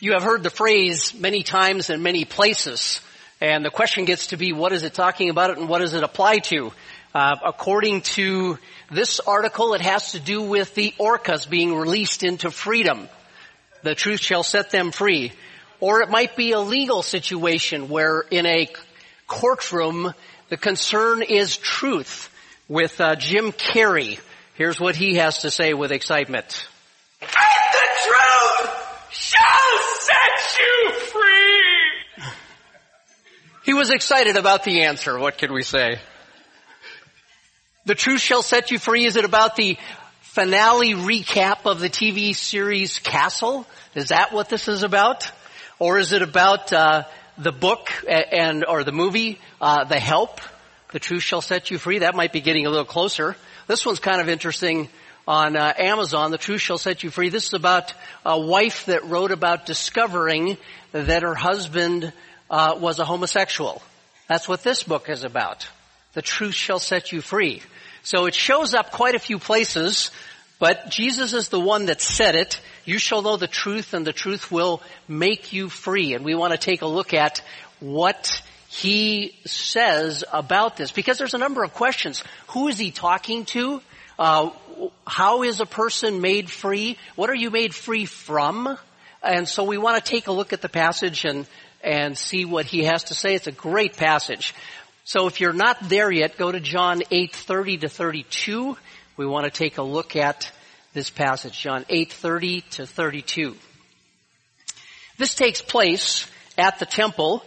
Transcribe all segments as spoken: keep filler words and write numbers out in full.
You have heard the phrase many times in many places, and the question gets to be, what is it talking about it and what does it apply to? Uh, according to this article, it has to do with the orcas being released into freedom. The truth shall set them free. Or it might be a legal situation where in a courtroom, the concern is truth. With uh, Jim Carrey, here's what he has to say with excitement. And the truth shall set you free! He was excited about the answer. What can we say? The truth shall set you free. Is it about the finale recap of the T V series Castle? Is that what this is about? Or is it about uh the book and or the movie, uh The Help? The truth shall set you free. That might be getting a little closer. This one's kind of interesting on uh, Amazon. The truth shall set you free. This is about a wife that wrote about discovering that her husband uh was a homosexual. That's what this book is about. The truth shall set you free. So it shows up quite a few places, but Jesus is the one that said it. You shall know the truth, and the truth will make you free. And we want to take a look at what he says about this, because there's a number of questions. Who is he talking to? Uh, how is a person made free? What are you made free from? And so we want to take a look at the passage and, and see what he has to say. It's a great passage. So if you're not there yet, go to John eight thirty to thirty-two. We want to take a look at this passage, John eight thirty to thirty-two. This takes place at the temple.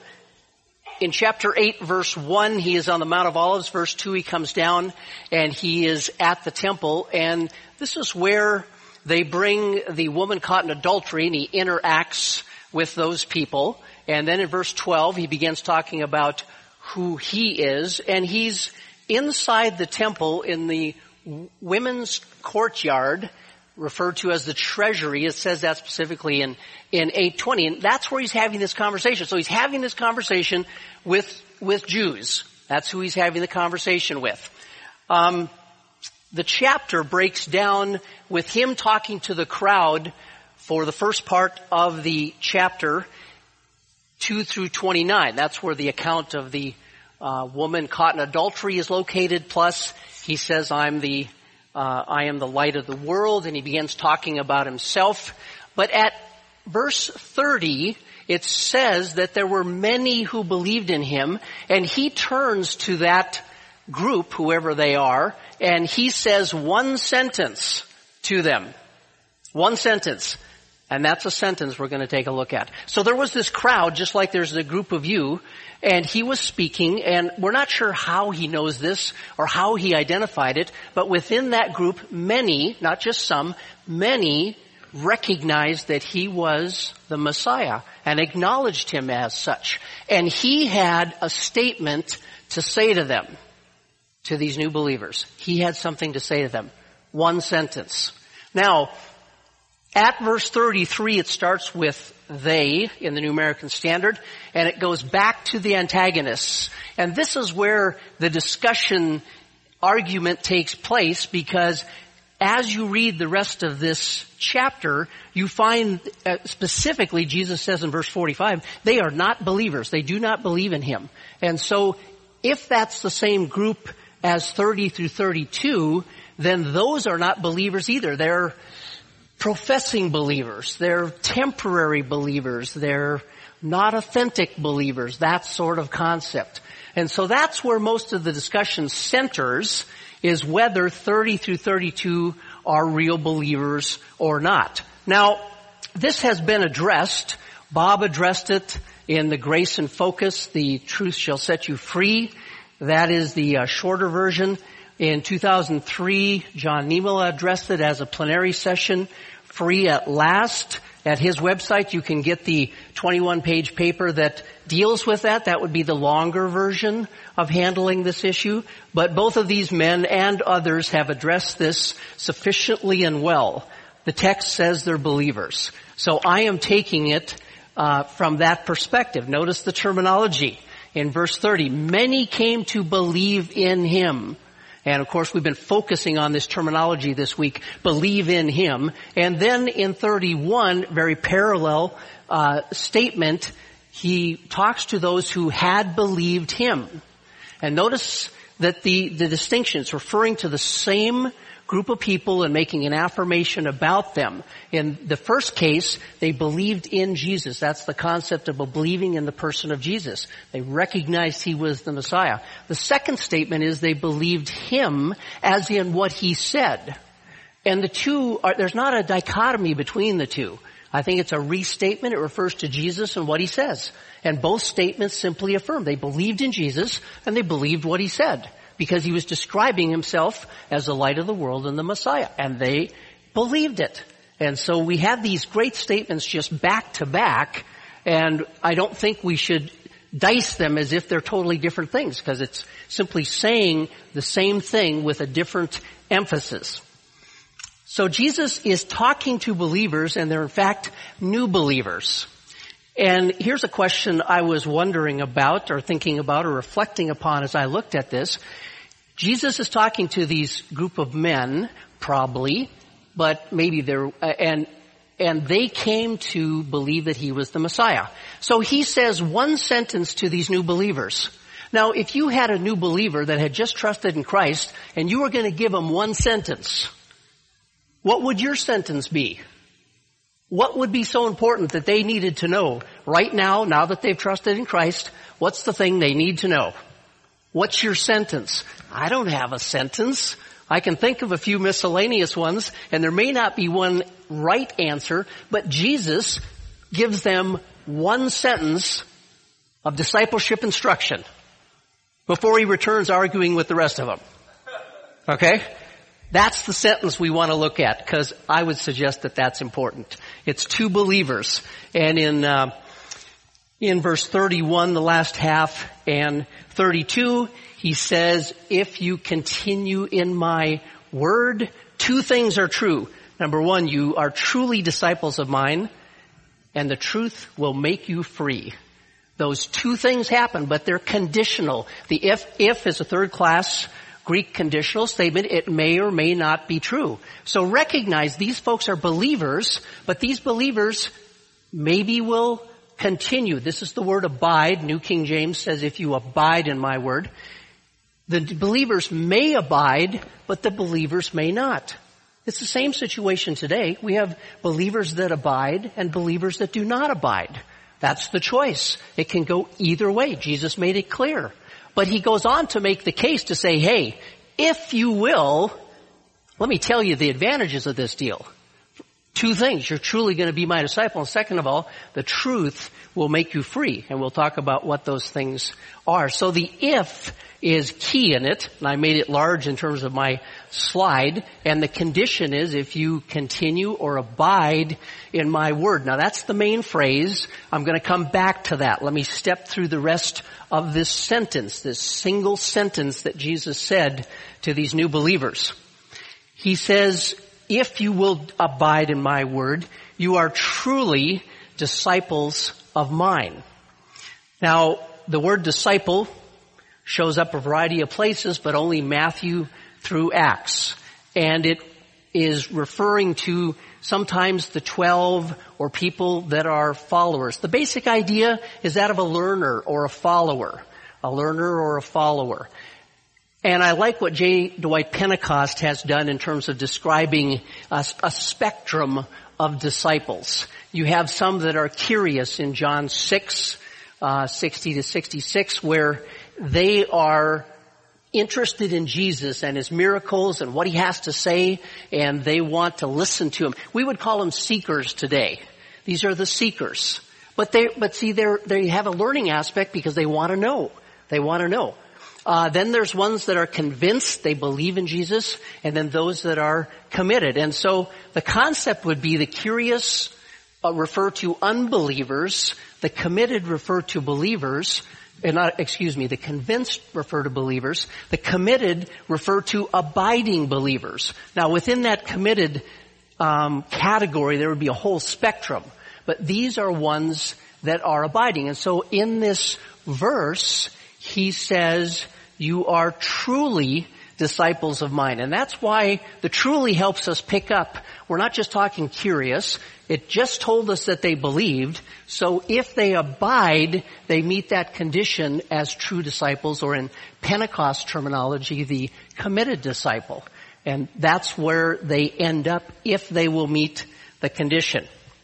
In chapter eight, verse one, he is on the Mount of Olives. Verse two, he comes down and he is at the temple. And this is where they bring the woman caught in adultery, and he interacts with those people. And then in verse twelve, he begins talking about who he is. And he's inside the temple in the women's courtyard, referred to as the treasury. It says that specifically in, in eight twenty. And that's where he's having this conversation. So he's having this conversation with, with Jews. That's who he's having the conversation with. Um, the chapter breaks down with him talking to the crowd for the first part of the chapter, two through twenty-nine. That's where the account of the uh, woman caught in adultery is located. Plus, he says, I'm the Uh, I am the light of the world, and he begins talking about himself. But at verse thirty, it says that there were many who believed in him, and he turns to that group, whoever they are, and he says one sentence to them. One sentence. And that's a sentence we're going to take a look at. So there was this crowd, just like there's a group of you, and he was speaking, and we're not sure how he knows this or how he identified it, but within that group, many, not just some, many recognized that he was the Messiah and acknowledged him as such. And he had a statement to say to them, to these new believers. He had something to say to them. One sentence. Now, at verse thirty-three, it starts with they in the New American Standard, and it goes back to the antagonists. And this is where the discussion argument takes place, because as you read the rest of this chapter, you find uh, specifically, Jesus says in verse forty-five, they are not believers. They do not believe in him. And so if that's the same group as thirty through thirty-two, then those are not believers either. They're professing believers. They're temporary believers. They're not authentic believers. That sort of concept. And so that's where most of the discussion centers, is whether thirty through thirty-two are real believers or not. Now, this has been addressed. Bob addressed it in the Grace and Focus, The Truth Shall Set You Free. That is the uh, shorter version. In two thousand three, John Niemela addressed it as a plenary session, Free at Last. At his website, you can get the twenty-one page paper that deals with that. That would be the longer version of handling this issue. But both of these men and others have addressed this sufficiently and well. The text says they're believers. So I am taking it uh, from that perspective. Notice the terminology. In verse thirty, many came to believe in him. And of course, we've been focusing on this terminology this week, believe in him. And then in thirty-one, very parallel, uh, statement, he talks to those who had believed him. And notice that the, the distinction is referring to the same group of people and making an affirmation about them. In the first case, they believed in Jesus. That's the concept of believing in the person of Jesus. They recognized he was the Messiah. The second statement is they believed him as in what he said. And the two are, there's not a dichotomy between the two. I think it's a restatement. It refers to Jesus and what he says. And both statements simply affirm they believed in Jesus and they believed what he said, because he was describing himself as the light of the world and the Messiah. And they believed it. And so we have these great statements just back to back, and I don't think we should dice them as if they're totally different things, because it's simply saying the same thing with a different emphasis. So Jesus is talking to believers, and they're in fact new believers. And here's a question I was wondering about or thinking about or reflecting upon as I looked at this. Jesus is talking to these group of men, probably, but maybe they're, uh, and, and they came to believe that he was the Messiah. So he says one sentence to these new believers. Now, if you had a new believer that had just trusted in Christ and you were going to give them one sentence, what would your sentence be? What would be so important that they needed to know right now, now that they've trusted in Christ? What's the thing they need to know? What's your sentence? I don't have a sentence. I can think of a few miscellaneous ones, and there may not be one right answer, but Jesus gives them one sentence of discipleship instruction before he returns arguing with the rest of them. Okay? That's the sentence we want to look at, because I would suggest that that's important. It's two believers. And in uh, in verse thirty-one, the last half, and thirty-two, he says, if you continue in my word, two things are true. Number one, you are truly disciples of mine, and the truth will make you free. Those two things happen, but they're conditional. The if, if is a third class Greek conditional statement. It may or may not be true. So recognize these folks are believers, but these believers maybe will continue. This is the word abide. New King James says, if you abide in my word. The believers may abide, but the believers may not. It's the same situation today. We have believers that abide and believers that do not abide. That's the choice. It can go either way. Jesus made it clear. But he goes on to make the case to say, hey, if you will, let me tell you the advantages of this deal. Two things. You're truly going to be my disciple. And second of all, the truth will make you free. And we'll talk about what those things are. So the if is key in it. And I made it large in terms of my slide. And the condition is if you continue or abide in my word. Now that's the main phrase. I'm going to come back to that. Let me step through the rest of this sentence, this single sentence that Jesus said to these new believers. He says, if you will abide in my word, you are truly disciples of mine. Now, the word disciple shows up a variety of places, but only Matthew through Acts. And it is referring to sometimes the twelve or people that are followers. The basic idea is that of a learner or a follower. A learner or a follower. And I like what J. Dwight Pentecost has done in terms of describing a, a spectrum of disciples. You have some that are curious in John six, uh, sixty to sixty-six, where they are interested in Jesus and his miracles and what he has to say, and they want to listen to him. We would call them seekers today. These are the seekers. But they, but see, they're, they have a learning aspect because they want to know. They want to know. Uh, then there's ones that are convinced, they believe in Jesus, and then those that are committed. And so the concept would be the curious uh, refer to unbelievers, the committed refer to believers, and not, excuse me, the convinced refer to believers, the committed refer to abiding believers. Now within that committed um, category there would be a whole spectrum, but these are ones that are abiding. And so in this verse he says, you are truly disciples of mine. And that's why the truly helps us pick up. We're not just talking curious. It just told us that they believed. So if they abide, they meet that condition as true disciples, or in Pentecost terminology, the committed disciple. And that's where they end up if they will meet the condition.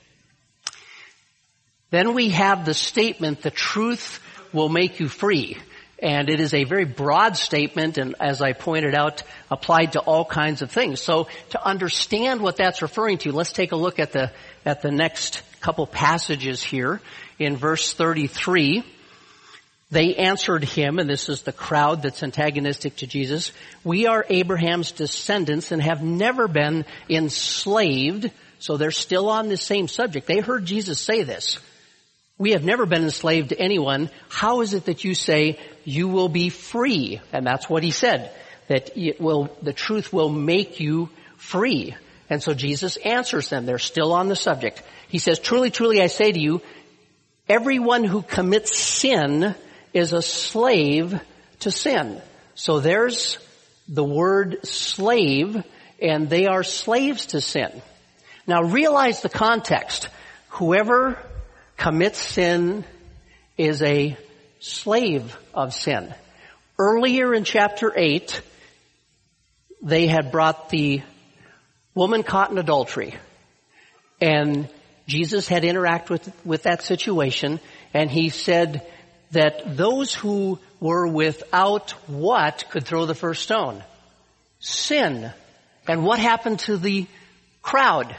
Then we have the statement, the truth will make you free. And it is a very broad statement, and as I pointed out, applied to all kinds of things. So to understand what that's referring to, let's take a look at the at the next couple passages here. In verse thirty-three, they answered him, and this is the crowd that's antagonistic to Jesus, "We are Abraham's descendants and have never been enslaved." So they're still on the same subject. They heard Jesus say this. "We have never been enslaved to anyone. How is it that you say you will be free?" And that's what he said, that it will, the truth will make you free. And so Jesus answers them. They're still on the subject. He says, "Truly, truly, I say to you, everyone who commits sin is a slave to sin." So there's the word slave, and they are slaves to sin. Now realize the context. Whoever commits sin is a slave of sin. Earlier in chapter eight, they had brought the woman caught in adultery. And Jesus had interacted with, with that situation, and he said that those who were without what could throw the first stone? Sin. And what happened to the crowd?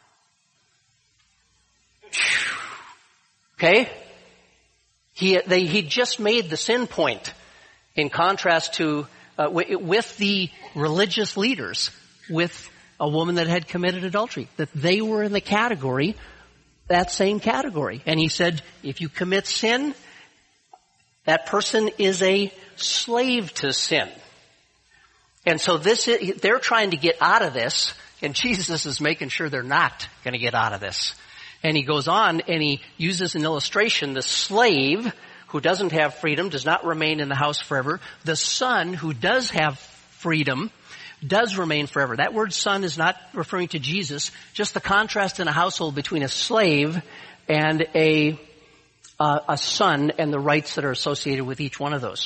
Okay? He, they, he just made the sin point in contrast to, uh, w- with the religious leaders, with a woman that had committed adultery, that they were in the category, that same category. And he said, if you commit sin, that person is a slave to sin. And so this is, they're trying to get out of this, and Jesus is making sure they're not going to get out of this. And he goes on and he uses an illustration. The slave who doesn't have freedom does not remain in the house forever. The son who does have freedom does remain forever. That word son is not referring to Jesus, just the contrast in a household between a slave and a, uh, a son and the rights that are associated with each one of those.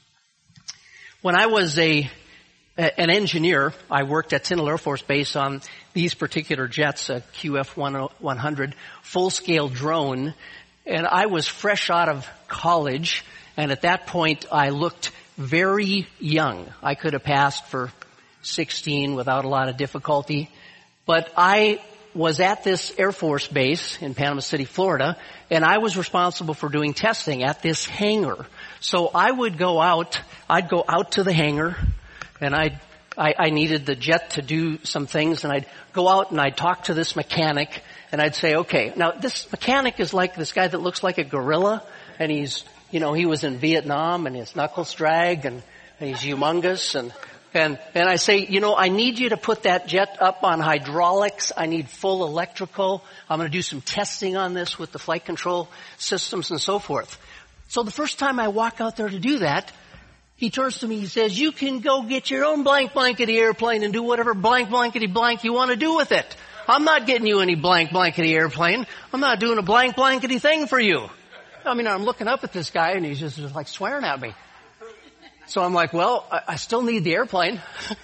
When I was a an engineer, I worked at Tyndall Air Force Base on these particular jets, a Q F one hundred full-scale drone, and I was fresh out of college, and at that point I looked very young. I could have passed for sixteen without a lot of difficulty, but I was at this Air Force base in Panama City, Florida, and I was responsible for doing testing at this hangar. So I would go out, I'd go out to the hangar, and I'd, I, I needed the jet to do some things, and I'd go out and I'd talk to this mechanic, and I'd say, okay, now this mechanic is like this guy that looks like a gorilla, and he's, you know, he was in Vietnam, and his knuckles drag, and, and he's humongous, and, and, and I say, you know, I need you to put that jet up on hydraulics, I need full electrical, I'm gonna do some testing on this with the flight control systems and so forth. So the first time I walk out there to do that, he turns to me, he says, you can go get your own blank blankety airplane and do whatever blank blankety blank you want to do with it. I'm not getting you any blank blankety airplane. I'm not doing a blank blankety thing for you. I mean, I'm looking up at this guy and he's just, just like swearing at me. So I'm like, well, I, I still need the airplane.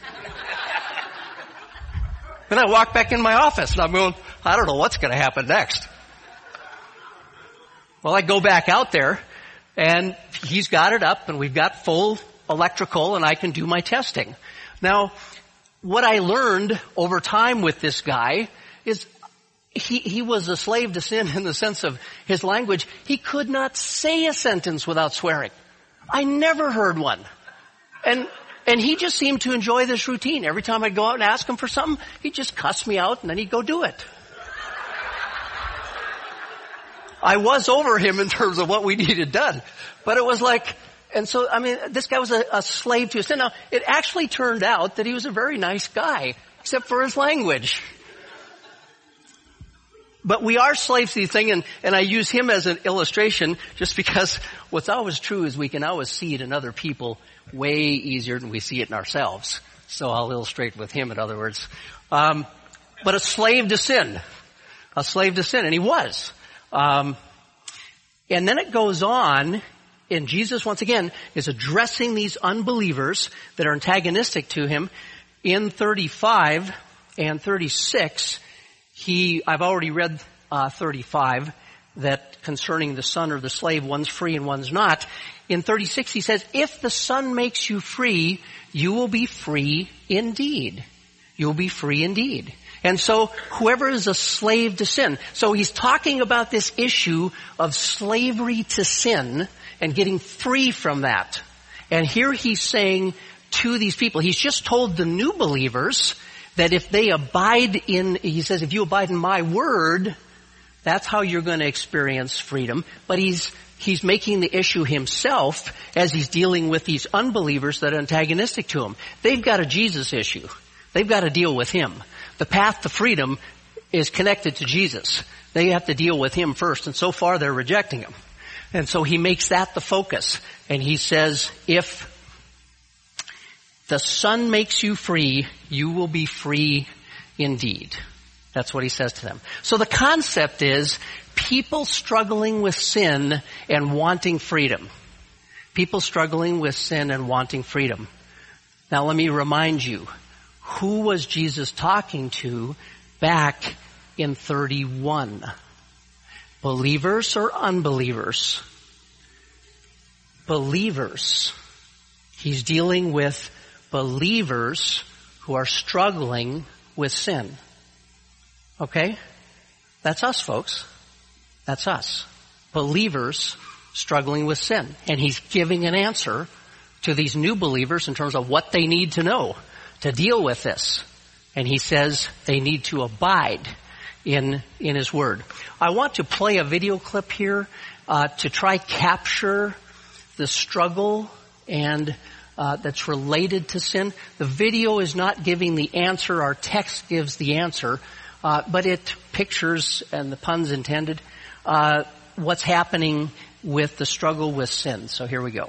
Then I walk back in my office and I'm going, I don't know what's going to happen next. Well, I go back out there. And he's got it up and we've got full electrical and I can do my testing. Now, what I learned over time with this guy is he, he was a slave to sin in the sense of his language. He could not say a sentence without swearing. I never heard one. And, and he just seemed to enjoy this routine. Every time I'd go out and ask him for something, he'd just cuss me out and then he'd go do it. I was over him in terms of what we needed done. But it was like, and so, I mean, this guy was a, a slave to his sin. Now, it actually turned out that he was a very nice guy, except for his language. But we are slaves to the thing, and, and I use him as an illustration just because what's always true is we can always see it in other people way easier than we see it in ourselves. So I'll illustrate with him, in other words. Um, but a slave to sin. A slave to sin, and he was. Um, and then it goes on, and Jesus, once again, is addressing these unbelievers that are antagonistic to him. In thirty-five and thirty-six, he, I've already read uh, thirty-five, that concerning the son or the slave, one's free and one's not. In thirty-six, he says, if the Son makes you free, you will be free indeed. You will be free indeed. And so, whoever is a slave to sin. So he's talking about this issue of slavery to sin and getting free from that. And here he's saying to these people, he's just told the new believers that if they abide in, he says, if you abide in my word, that's how you're going to experience freedom. But he's, he's making the issue himself as he's dealing with these unbelievers that are antagonistic to him. They've got a Jesus issue. They've got to deal with him. The path to freedom is connected to Jesus. They have to deal with him first, and so far they're rejecting him. And so he makes that the focus. And he says, if the Son makes you free, you will be free indeed. That's what he says to them. So the concept is people struggling with sin and wanting freedom. People struggling with sin and wanting freedom. Now let me remind you, who was Jesus talking to back in thirty-one? Believers or unbelievers? Believers. He's dealing with believers who are struggling with sin. Okay? That's us, folks. That's us. Believers struggling with sin. And he's giving an answer to these new believers in terms of what they need to know to deal with this. And he says they need to abide in, in his word. I want to play a video clip here, uh, to try capture the struggle and, uh, that's related to sin. The video is not giving the answer. Our text gives the answer. Uh, but it pictures, and the pun's intended, uh, what's happening with the struggle with sin. So here we go.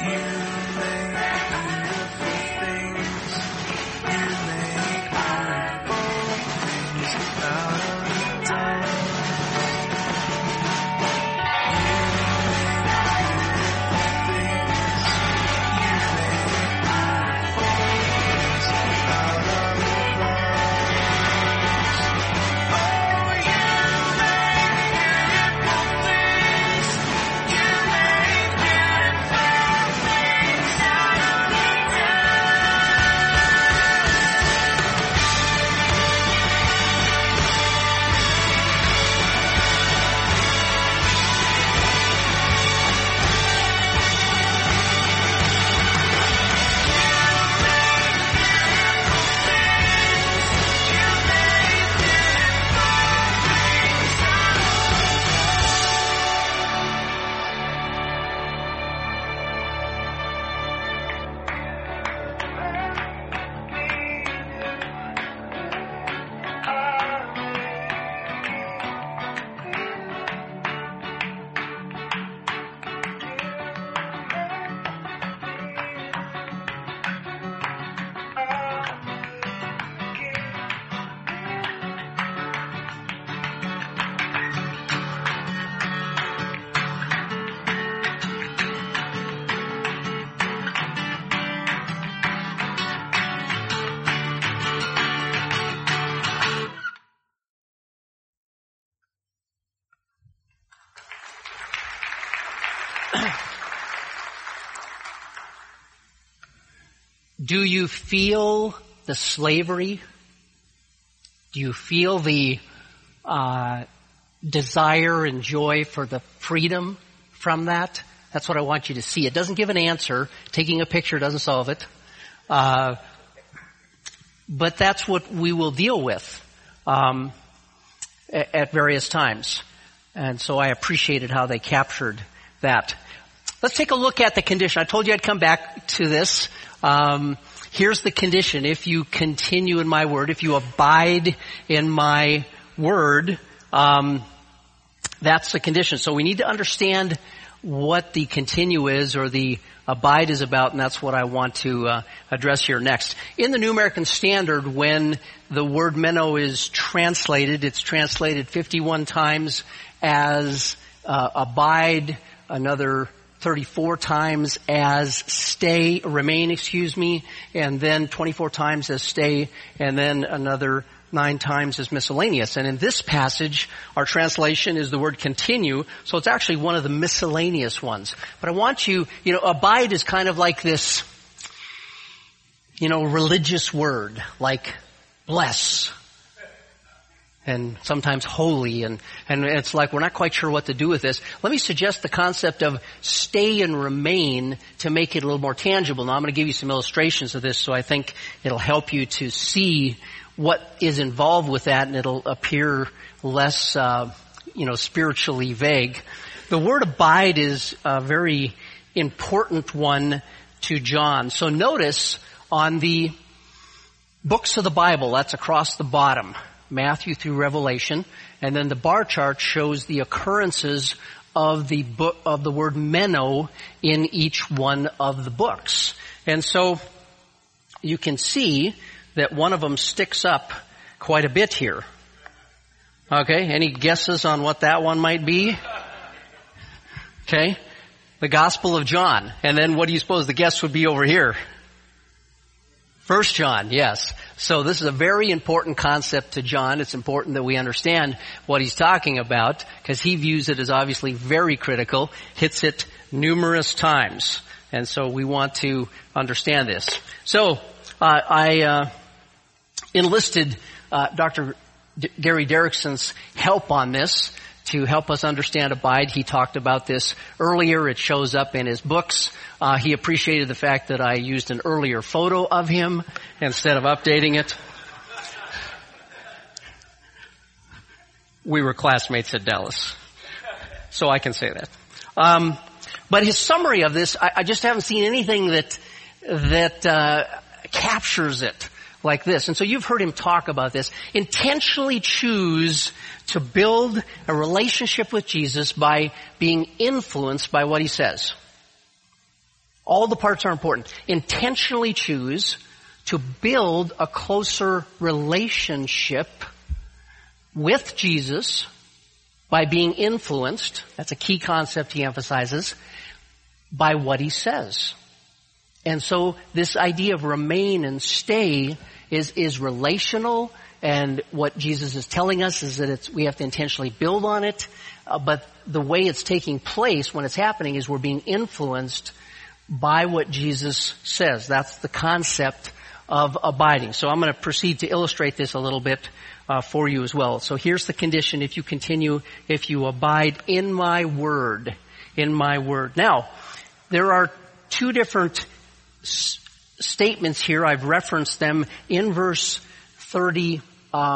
Do you feel the slavery? Do you feel the uh, desire and joy for the freedom from that? That's what I want you to see. It doesn't give an answer. Taking a picture doesn't solve it. Uh, but that's what we will deal with um, at, at various times. And so I appreciated how they captured that. Let's take a look at the condition. I told you I'd come back to this. Um, here's the condition. If you continue in my word, if you abide in my word, um, that's the condition. So we need to understand what the continue is or the abide is about, and that's what I want to uh, address here next. In the New American Standard, when the word meno is translated, it's translated fifty-one times as uh, abide, another thirty-four times as stay, remain, excuse me, and then twenty-four times as stay, and then another nine times as miscellaneous. And in this passage, our translation is the word continue, so it's actually one of the miscellaneous ones. But I want you, you know, abide is kind of like this, you know, religious word, like bless, and sometimes holy, and, and it's like we're not quite sure what to do with this. Let me suggest the concept of stay and remain to make it a little more tangible. Now I'm going to give you some illustrations of this, so I think it'll help you to see what is involved with that, and it'll appear less, uh, you know, spiritually vague. The word abide is a very important one to John. So notice on the books of the Bible, that's across the bottom, Matthew through Revelation, and then the bar chart shows the occurrences of the book of the word meno in each one of the books. And so you can see that one of them sticks up quite a bit here. Okay, any guesses on what that one might be? Okay, the Gospel of John. And then what do you suppose the guess would be over here? First John, yes. So this is a very important concept to John. It's important that we understand what he's talking about because he views it as obviously very critical, hits it numerous times. And so we want to understand this. So uh, I uh, enlisted uh, Doctor D- Gary Derrickson's help on this to help us understand abide. He talked about this earlier. It shows up in his books. Uh, he appreciated the fact that I used an earlier photo of him instead of updating it. We were classmates at Dallas, so I can say that. Um, but his summary of this, I, I just haven't seen anything that that uh, captures it like this. And so you've heard him talk about this. Intentionally choose to build a relationship with Jesus by being influenced by what he says. All the parts are important. Intentionally choose to build a closer relationship with Jesus by being influenced, that's a key concept he emphasizes, by what he says. And so this idea of remain and stay is, is relational, and what Jesus is telling us is that it's, we have to intentionally build on it, uh, but the way it's taking place when it's happening is we're being influenced by what Jesus says. That's the concept of abiding. So I'm going to proceed to illustrate this a little bit uh, for you as well. So here's the condition: if you continue, if you abide in my word, in my word. Now, there are two different s- statements here. I've referenced them in verse thirty-one.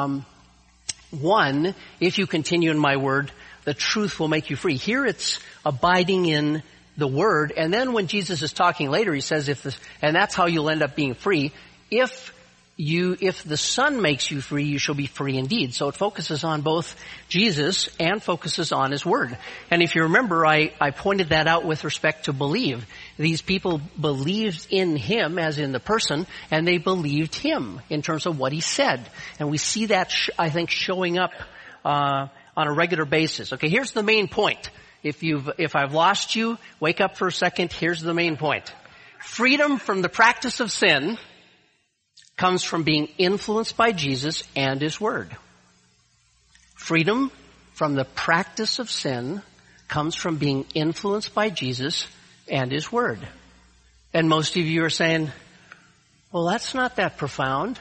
If you continue in my word, the truth will make you free. Here it's abiding in the word. And then when Jesus is talking later, he says, if this, and that's how you'll end up being free. If you, if the Son makes you free, you shall be free indeed. So it focuses on both Jesus and focuses on his word. And if you remember, I, I pointed that out with respect to believe. These people believed in him, as in the person, and they believed him in terms of what he said. And we see that, sh- I think, showing up uh on a regular basis. Okay, here's the main point. If you've, if I've lost you, wake up for a second. Here's the main point. Freedom from the practice of sin comes from being influenced by Jesus and his word. Freedom from the practice of sin comes from being influenced by Jesus and his word. And most of you are saying, well, that's not that profound.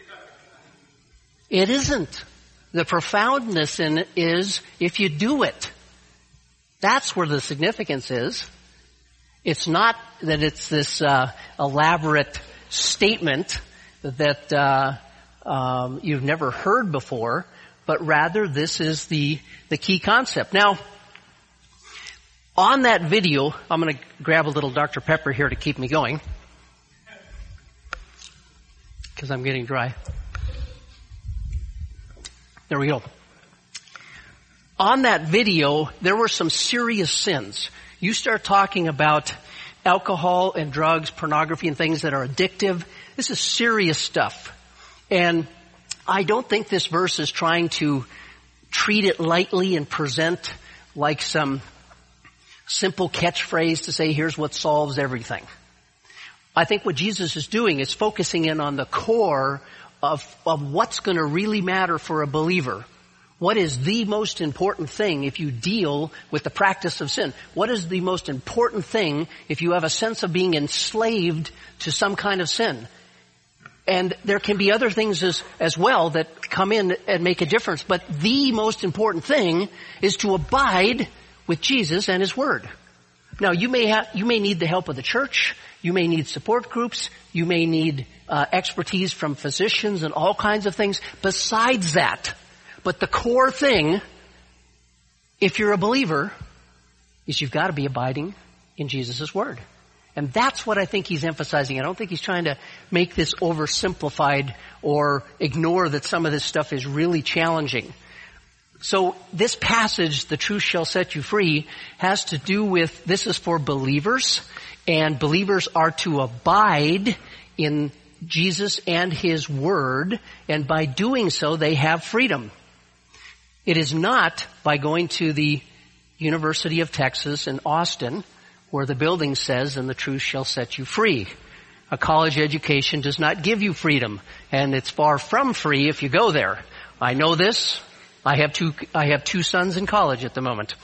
It isn't. The profoundness in it is if you do it. That's where the significance is. It's not that it's this uh, elaborate statement that uh, um, you've never heard before, but rather this is the the key concept. Now, on that video, I'm going to grab a little Doctor Pepper here to keep me going because I'm getting dry. There we go. On that video, there were some serious sins. You start talking about alcohol and drugs, pornography and things that are addictive. This is serious stuff. And I don't think this verse is trying to treat it lightly and present like some simple catchphrase to say, here's what solves everything. I think what Jesus is doing is focusing in on the core of, of what's going to really matter for a believer. What is the most important thing if you deal with the practice of sin? What is the most important thing if you have a sense of being enslaved to some kind of sin? And there can be other things as, as well that come in and make a difference. But the most important thing is to abide with Jesus and his word. Now, you may have, you may need the help of the church. You may need support groups. You may need uh, expertise from physicians and all kinds of things besides that. But the core thing, if you're a believer, is you've got to be abiding in Jesus' word. And that's what I think he's emphasizing. I don't think he's trying to make this oversimplified or ignore that some of this stuff is really challenging. So this passage, the truth shall set you free, has to do with, this is for believers, and believers are to abide in Jesus and his word, and by doing so, they have freedom. It is not by going to the University of Texas in Austin, where the building says, and the truth shall set you free. A college education does not give you freedom, and it's far from free if you go there. I know this. I have two, I have two sons in college at the moment.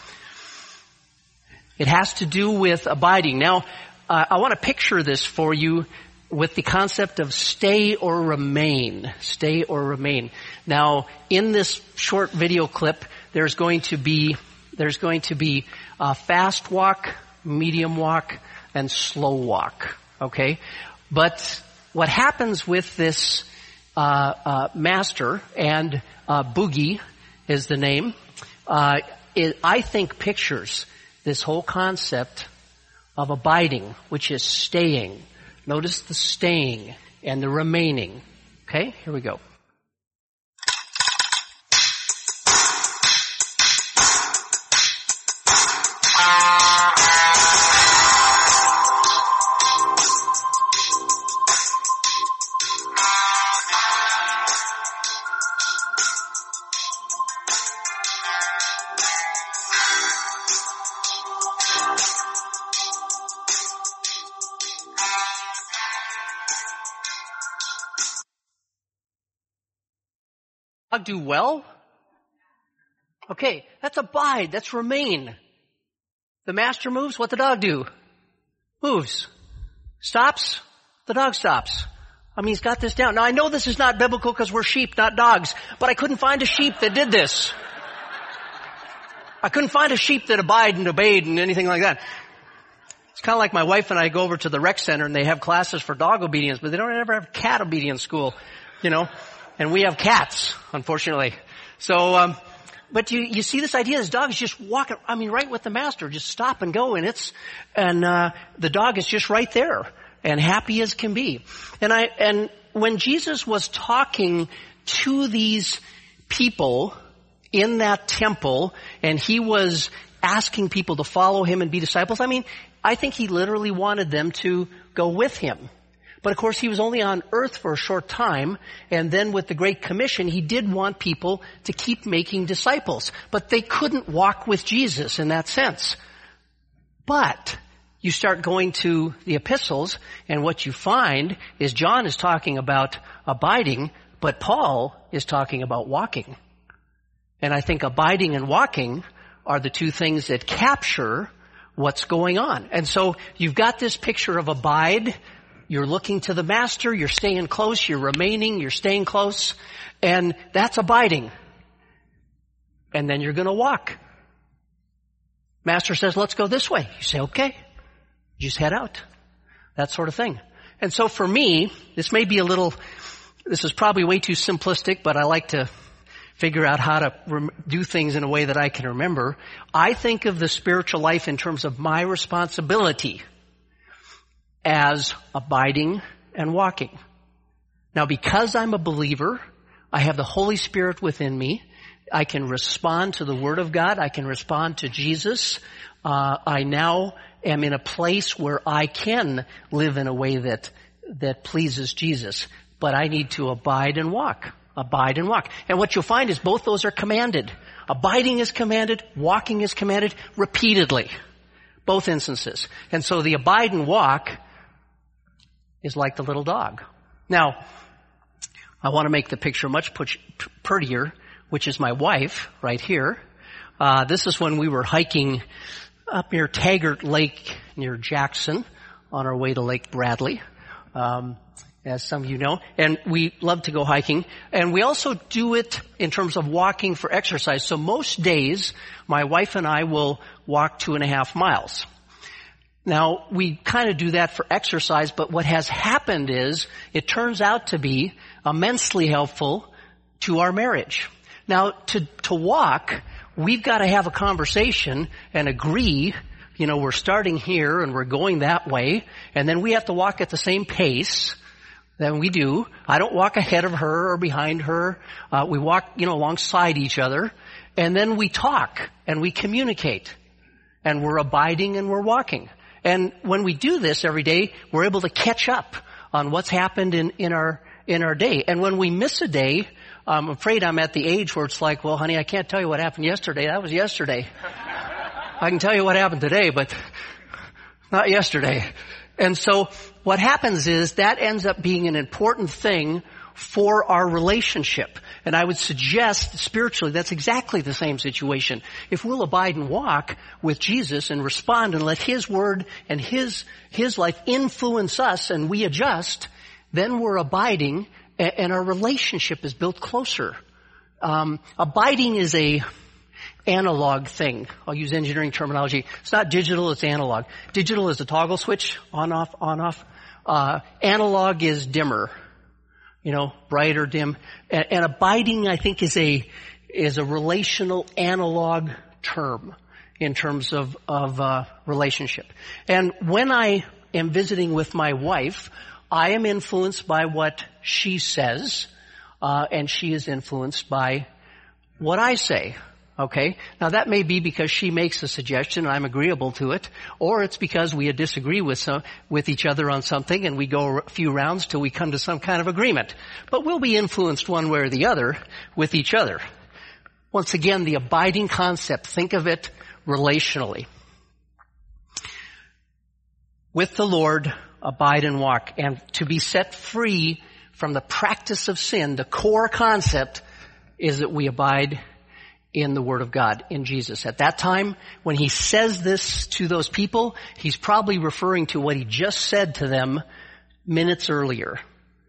It has to do with abiding. Now, uh, I want to picture this for you with the concept of stay or remain. Stay or remain. Now, in this short video clip, there's going to be, there's going to be a fast walk, medium walk, and slow walk. Okay? But what happens with this, uh, uh, master, and, uh, Boogie is the name, uh, it, I think pictures this whole concept of abiding, which is staying. Notice the staying and the remaining. Okay, here we go. Dog do well? Okay, that's abide, that's remain. The master moves, what the dog do? Moves. Stops, the dog stops. I mean, he's got this down. Now I know this is not biblical because we're sheep, not dogs, but I couldn't find a sheep that did this. I couldn't find a sheep that abide and obeyed and anything like that. It's kind of like my wife and I go over to the rec center and they have classes for dog obedience, but they don't ever have cat obedience school, you know, and we have cats, unfortunately. So, um, but you, you see this idea, this dog is just walking, I mean, right with the master, just stop and go, and it's, and, uh, the dog is just right there, and happy as can be. And I, and when Jesus was talking to these people in that temple, and he was asking people to follow him and be disciples, I mean, I think he literally wanted them to go with him. But of course, he was only on earth for a short time, and then with the Great Commission, he did want people to keep making disciples. But they couldn't walk with Jesus in that sense. But you start going to the epistles, and what you find is John is talking about abiding, but Paul is talking about walking. And I think abiding and walking are the two things that capture what's going on. And so you've got this picture of abide. You're looking to the master, you're staying close, you're remaining, you're staying close, and that's abiding. And then you're going to walk. Master says, let's go this way. You say, okay. You just head out. That sort of thing. And so for me, this may be a little, this is probably way too simplistic, but I like to figure out how to rem- do things in a way that I can remember. I think of the spiritual life in terms of my responsibility as abiding and walking. Now, because I'm a believer, I have the Holy Spirit within me. I can respond to the Word of God. I can respond to Jesus. Uh, I now am in a place where I can live in a way that, that pleases Jesus. But I need to abide and walk. Abide and walk. And what you'll find is both those are commanded. Abiding is commanded. Walking is commanded repeatedly. Both instances. And so the abide and walk is like the little dog. Now, I want to make the picture much prettier, which is my wife right here. Uh, this is when we were hiking up near Taggart Lake near Jackson on our way to Lake Bradley, um, as some of you know. And we love to go hiking. And we also do it in terms of walking for exercise. So most days, my wife and I will walk two and a half miles. Now, we kind of do that for exercise, but what has happened is it turns out to be immensely helpful to our marriage. Now, to, to walk, we've got to have a conversation and agree, you know, we're starting here and we're going that way, and then we have to walk at the same pace that we do. I don't walk ahead of her or behind her. Uh, we walk, you know, alongside each other, and then we talk and we communicate, and we're abiding and we're walking. And when we do this every day, we're able to catch up on what's happened in, in our, in our day. And when we miss a day, I'm afraid I'm at the age where it's like, well, honey, I can't tell you what happened yesterday. That was yesterday. I can tell you what happened today, but not yesterday. And so what happens is that ends up being an important thing for our relationship. And I would suggest spiritually that's exactly the same situation. If we'll abide and walk with Jesus and respond and let His Word and His, His life influence us and we adjust, then we're abiding and our relationship is built closer. Um, abiding is a analog thing. I'll use engineering terminology. It's not digital, it's analog. Digital is a toggle switch, on, off, on, off. Uh, analog is dimmer. You know, bright or dim. And, and abiding, I think, is a, is a relational analog term in terms of, of, uh, relationship. And when I am visiting with my wife, I am influenced by what she says, uh, and she is influenced by what I say. Okay? Now that may be because she makes a suggestion and I'm agreeable to it, or it's because we disagree with some, with each other on something and we go a few rounds till we come to some kind of agreement. But we'll be influenced one way or the other with each other. Once again, the abiding concept, think of it relationally. With the Lord, abide and walk. And to be set free from the practice of sin, the core concept is that we abide in the Word of God, in Jesus. At that time, when he says this to those people, he's probably referring to what he just said to them minutes earlier.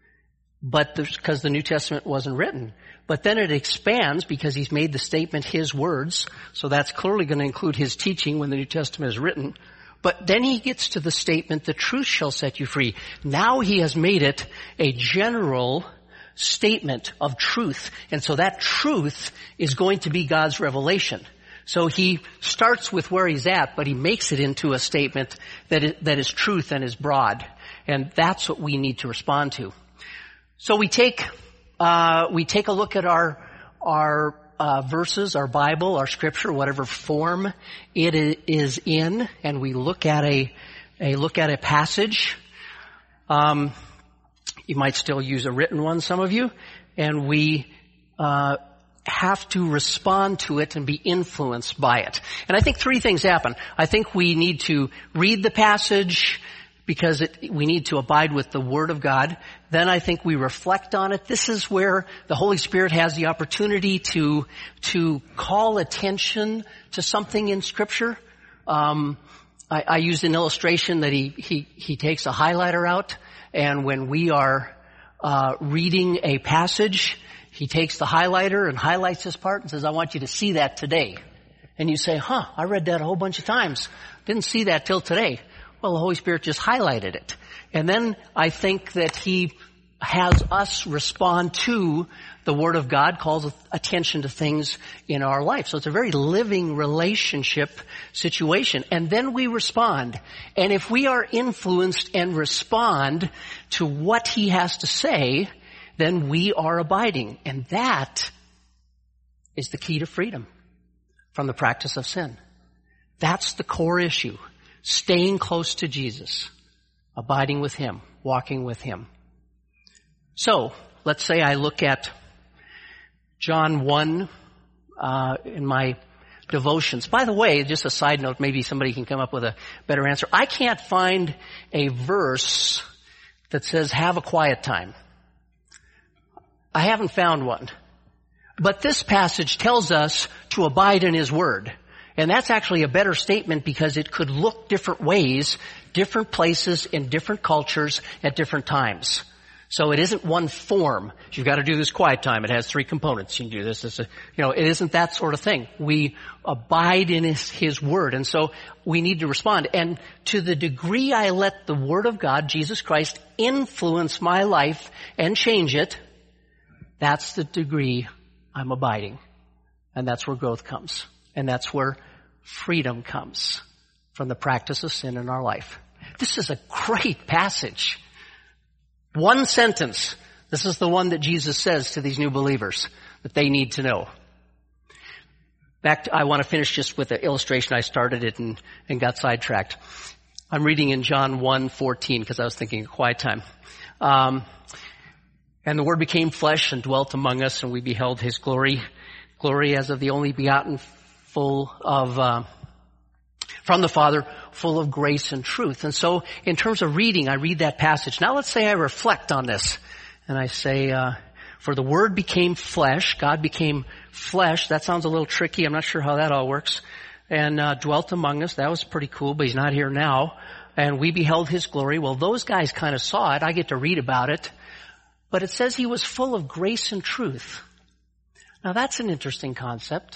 But because the New Testament wasn't written. But then it expands because he's made the statement his words. So that's clearly going to include his teaching when the New Testament is written. But then he gets to the statement, the truth shall set you free. Now he has made it a general statement of truth. And so that truth is going to be God's revelation. So he starts with where he's at, but he makes it into a statement that is, that is truth and is broad. And that's what we need to respond to. So we take, uh, we take a look at our, our, uh, verses, our Bible, our scripture, whatever form it is in, and we look at a, a look at a passage. Um, you might still use a written one, some of you, and we, uh, have to respond to it and be influenced by it. And I think three things happen. I think we need to read the passage, because it, we need to abide with the Word of God. Then I think we reflect on it. This is where the Holy Spirit has the opportunity to to call attention to something in Scripture. Um, I, I used an illustration that he he he takes a highlighter out, and when we are uh, reading a passage, he takes the highlighter and highlights this part and says, "I want you to see that today." And you say, "Huh? I read that a whole bunch of times. Didn't see that till today." Well, the Holy Spirit just highlighted it. And then I think that he has us respond to the Word of God, calls attention to things in our life. So it's a very living relationship situation. And then we respond. And if we are influenced and respond to what he has to say, then we are abiding. And that is the key to freedom from the practice of sin. That's the core issue. Staying close to Jesus, abiding with him, walking with him. So, let's say I look at John one uh, in my devotions. By the way, just a side note, maybe somebody can come up with a better answer. I can't find a verse that says, have a quiet time. I haven't found one. But this passage tells us to abide in his word. And that's actually a better statement because it could look different ways, different places, in different cultures at different times. So it isn't one form. You've got to do this quiet time. It has three components. You can do this, this, you know, it isn't that sort of thing. We abide in his, his word. And so we need to respond. And to the degree I let the word of God, Jesus Christ, influence my life and change it, that's the degree I'm abiding. And that's where growth comes. And that's where freedom comes from the practice of sin in our life. This is a great passage. One sentence. This is the one that Jesus says to these new believers that they need to know. Back to, I want to finish just with the illustration. I started it and, and got sidetracked. I'm reading in John one fourteen because I was thinking of quiet time. Um, and the Word became flesh and dwelt among us, and we beheld his glory, glory as of the only begotten, full of, uh, from the Father, full of grace and truth. And so, in terms of reading, I read that passage. Now let's say I reflect on this. And I say, uh, for the Word became flesh, God became flesh. That sounds a little tricky. I'm not sure how that all works. And, uh, dwelt among us. That was pretty cool, but he's not here now. And we beheld his glory. Well, those guys kind of saw it. I get to read about it. But it says he was full of grace and truth. Now that's an interesting concept.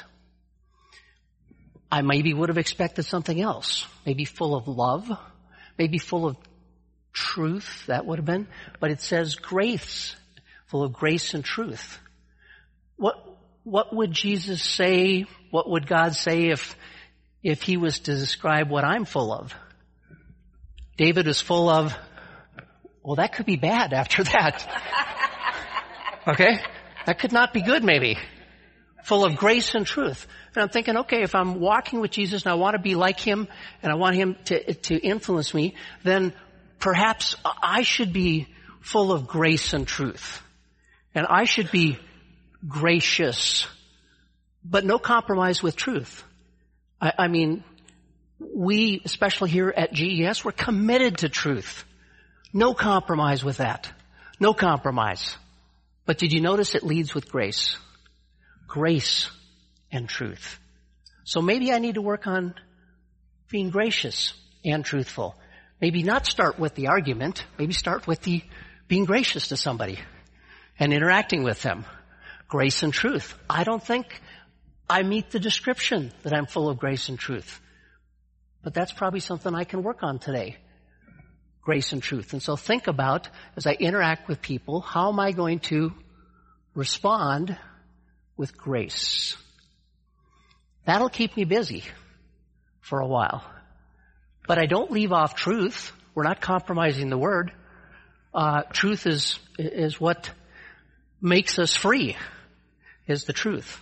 I maybe would have expected something else. Maybe full of love. Maybe full of truth. That would have been. But it says grace. Full of grace and truth. What, what would Jesus say? What would God say if, if he was to describe what I'm full of? David is full of, well, that could be bad after that. Okay? That could not be good maybe. Full of grace and truth. And I'm thinking, okay, if I'm walking with Jesus and I want to be like him and I want him to, to influence me, then perhaps I should be full of grace and truth. And I should be gracious, but no compromise with truth. I, I mean, we, especially here at G E S, we're committed to truth. No compromise with that. No compromise. But did you notice it leads with grace? grace and truth. So maybe I need to work on being gracious and truthful. Maybe not start with the argument. Maybe start with the being gracious to somebody and interacting with them. Grace and truth. I don't think I meet the description that I'm full of grace and truth. But that's probably something I can work on today. Grace and truth. And so think about, as I interact with people, how am I going to respond with grace? That'll keep me busy for a while. But I don't leave off truth. We're not compromising the word. Uh, truth is, is what makes us free, is the truth.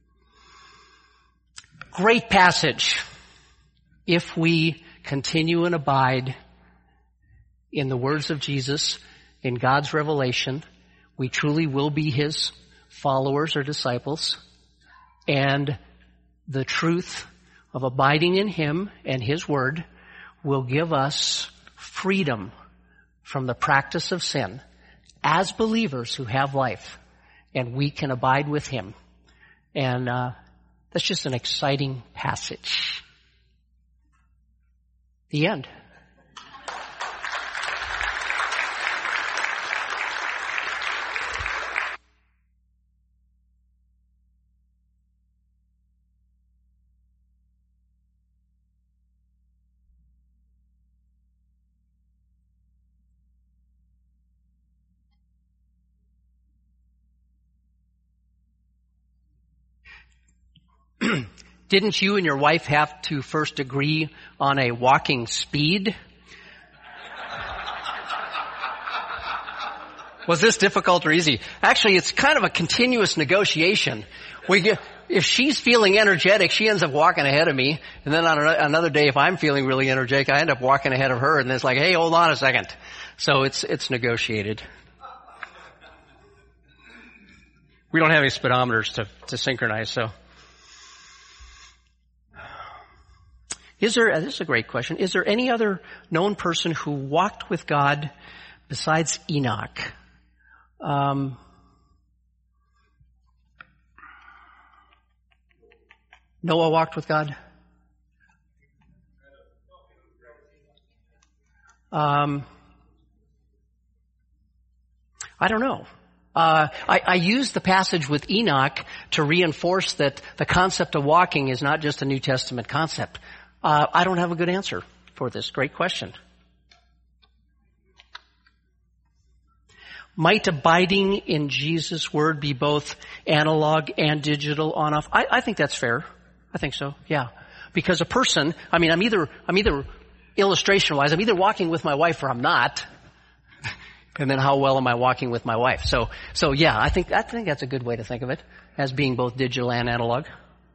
Great passage. If we continue and abide in the words of Jesus, in God's revelation, we truly will be His followers or disciples. And the truth of abiding in Him and His Word will give us freedom from the practice of sin as believers who have life. And we can abide with Him. And uh, that's just an exciting passage. The end. Didn't you and your wife have to first agree on a walking speed? Was this difficult or easy? Actually, it's kind of a continuous negotiation. We get, if she's feeling energetic, she ends up walking ahead of me. And then on another day, if I'm feeling really energetic, I end up walking ahead of her. And it's like, hey, hold on a second. So it's, it's negotiated. We don't have any speedometers to, to synchronize, so. Is there, this is a great question, is there any other known person who walked with God besides Enoch? Um, Noah walked with God? Um, I don't know. Uh, I, I use the passage with Enoch to reinforce that the concept of walking is not just a New Testament concept. Uh, I don't have a good answer for this. Great question. Might abiding in Jesus' word be both analog and digital, on off? I, I think that's fair. I think so. Yeah. Because a person, I mean, I'm either, I'm either illustration wise, I'm either walking with my wife or I'm not. And then how well am I walking with my wife? So, so yeah, I think, I think that's a good way to think of it as being both digital and analog.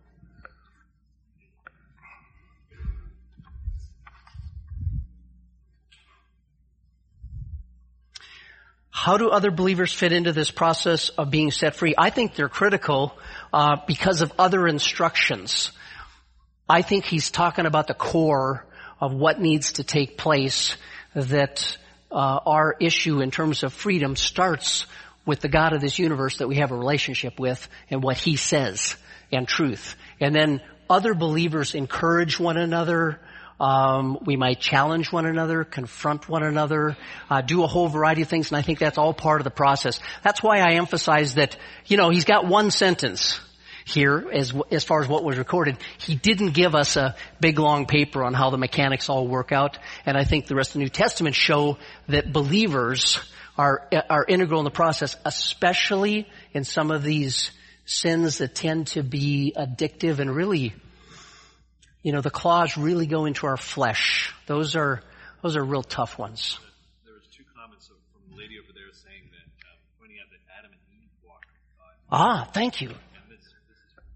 How do other believers fit into this process of being set free? I think they're critical uh, because of other instructions. I think he's talking about the core of what needs to take place, that uh, our issue in terms of freedom starts with the God of this universe that we have a relationship with and what He says and truth. And then other believers encourage one another. Um, we might challenge one another, confront one another, uh, do a whole variety of things, and I think that's all part of the process. That's why I emphasize that, you know, he's got one sentence here as as far as what was recorded. He didn't give us a big long paper on how the mechanics all work out, and I think the rest of the New Testament show that believers are are integral in the process, especially in some of these sins that tend to be addictive and really, you know, the claws really go into our flesh. Those are those are real tough ones. There was two comments from the lady over there saying that, um, pointing out that Adam and Eve walked with God. Ah, thank you. And this, this is from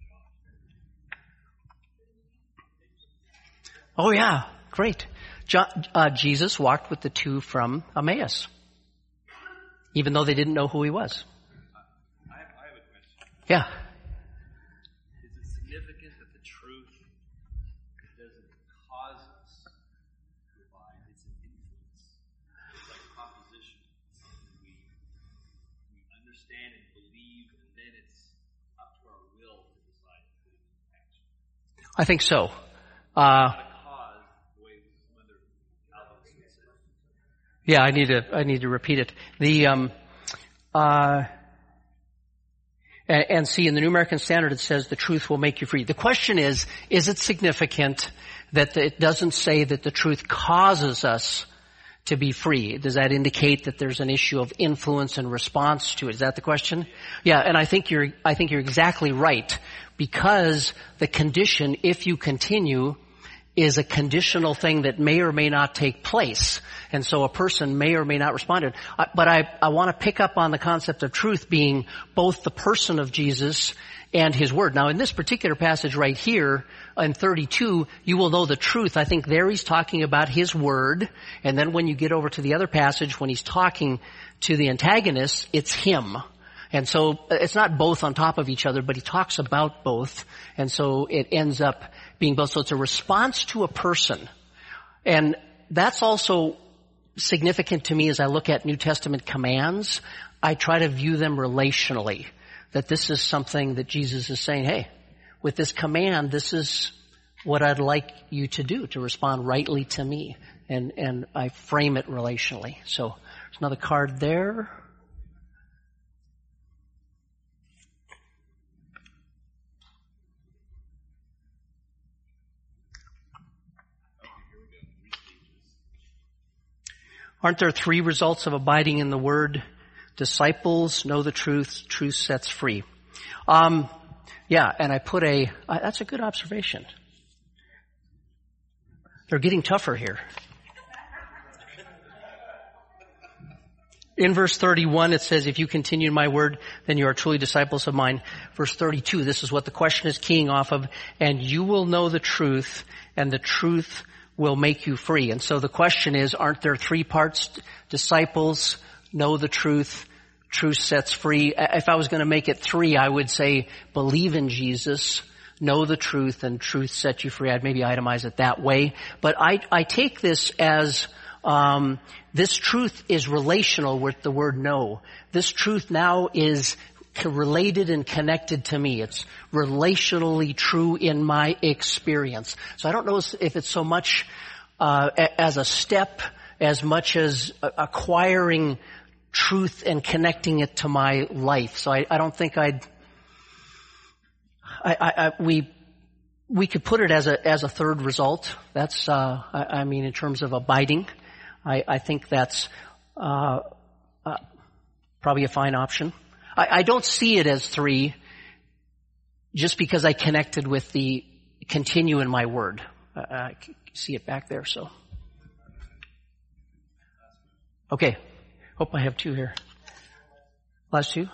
John. Oh yeah, great. John, uh, Jesus walked with the two from Emmaus, even though they didn't know who he was. I have, I have a question. Yeah. Is it significant that the truth doesn't cause us to abide? It's an influence. It's like proposition. It's something we we understand and believe, and then it's up to our will to decide to do action. I think so. Uh, Not a cause, the way some other outlets would say. yeah, I need to, I need to repeat it. The, um, uh, and, and see, in the New American Standard it says the truth will make you free. The question is, is it significant that it doesn't say that the truth causes us to be free? Does that indicate that there's an issue of influence and response to it? Is that the question? Yeah, and I think you're, I think you're exactly right. Because the condition, if you continue, is a conditional thing that may or may not take place. And so a person may or may not respond to it. Uh, but I, I want to pick up on the concept of truth being both the person of Jesus and His Word. Now in this particular passage right here, in thirty-two, you will know the truth. I think there he's talking about His Word. And then when you get over to the other passage, when he's talking to the antagonist, it's Him. And so it's not both on top of each other, but he talks about both. And so it ends up being both. So it's a response to a person. And that's also significant to me as I look at New Testament commands. I try to view them relationally. That this is something that Jesus is saying, hey, with this command, this is what I'd like you to do, to respond rightly to me. And, and I frame it relationally. So there's another card there. Aren't there three results of abiding in the Word? Disciples know the truth. Truth sets free. Um, yeah, and I put a, uh, that's a good observation. They're getting tougher here. In verse thirty-one, it says, if you continue in my word, then you are truly disciples of mine. Verse thirty-two, this is what the question is keying off of. And you will know the truth, and the truth will make you free. And so the question is, aren't there three parts? Disciples know the truth, truth sets free. If I was going to make it three, I would say believe in Jesus, know the truth, and truth sets you free. I'd maybe itemize it that way. But I, I take this as um, this truth is relational with the word know. This truth now is related and connected to me. It's relationally true in my experience. So I don't know if it's so much uh, as a step as much as acquiring truth and connecting it to my life. So I, I don't think I'd. I, I, I we we could put it as a as a third result. That's uh, I, I mean in terms of abiding, I, I think that's uh, uh, probably a fine option. I, I don't see it as three just because I connected with the continue in my word. Uh, I see it back there, so. Okay. Hope I have two here. Last two?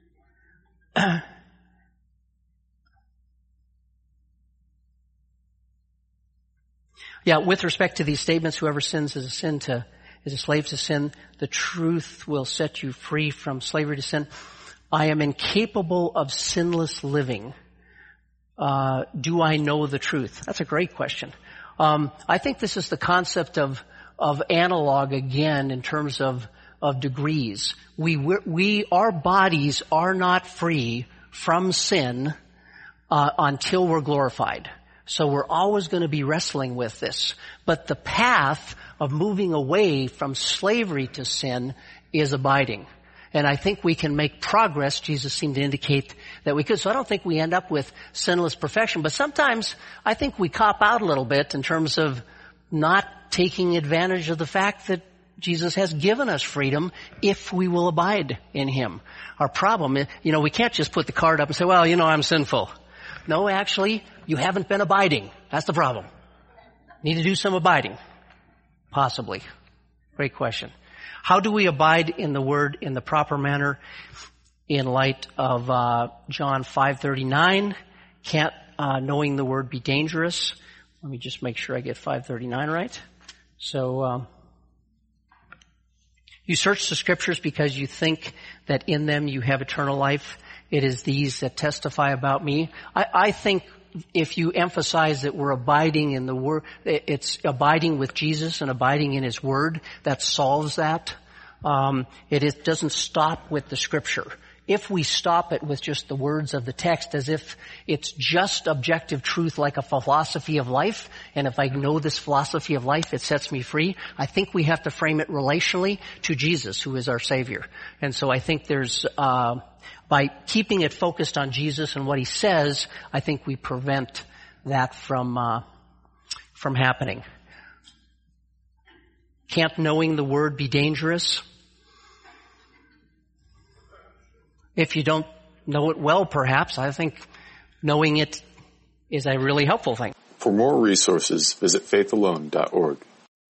Yeah, with respect to these statements, whoever sins is a sin to, is a slave to sin. The truth will set you free from slavery to sin. I am incapable of sinless living. Uh, do I know the truth? That's a great question. Um, I think this is the concept of of analog again in terms of of degrees. We we our bodies are not free from sin uh, until we're glorified. So we're always going to be wrestling with this. But the path of moving away from slavery to sin is abiding. And I think we can make progress. Jesus seemed to indicate that we could. So I don't think we end up with sinless perfection. But sometimes I think we cop out a little bit in terms of not taking advantage of the fact that Jesus has given us freedom if we will abide in Him. Our problem is, you know, we can't just put the card up and say, well, you know, I'm sinful. No, actually, you haven't been abiding. That's the problem. Need to do some abiding. Possibly. Great question. How do we abide in the Word in the proper manner in light of uh, John five thirty-nine? Can't uh, knowing the Word be dangerous? Let me just make sure I get five thirty-nine right. So, um, you search the Scriptures because you think that in them you have eternal life. It is these that testify about me. I, I think if you emphasize that we're abiding in the Word, it's abiding with Jesus and abiding in His Word, that solves that. Um, it, it doesn't stop with the Scripture. if we stop it with just the words of the text as if it's just objective truth like a philosophy of life, and if I know this philosophy of life, it sets me free, I think we have to frame it relationally to Jesus, who is our Savior. And so I think there's, uh, by keeping it focused on Jesus and what he says, I think we prevent that from, uh, from happening. Can't knowing the word be dangerous? If you don't know it well, perhaps, I think knowing it is a really helpful thing. For more resources, visit faith alone dot org.